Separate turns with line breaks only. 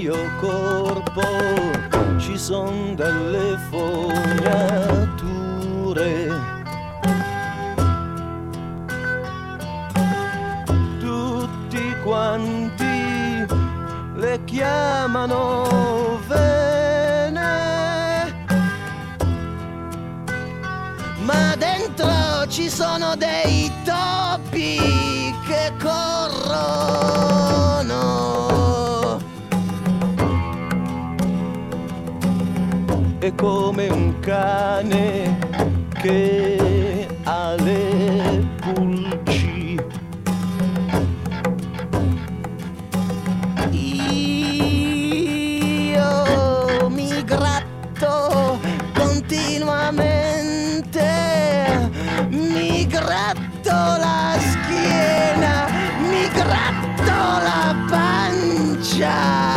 mio corpo ci son delle fognature, tutti quanti le chiamano vene, ma dentro ci sono dei topi che corrono. È come un cane che ha le pulci. Io mi gratto continuamente, mi gratto la schiena, mi gratto la pancia.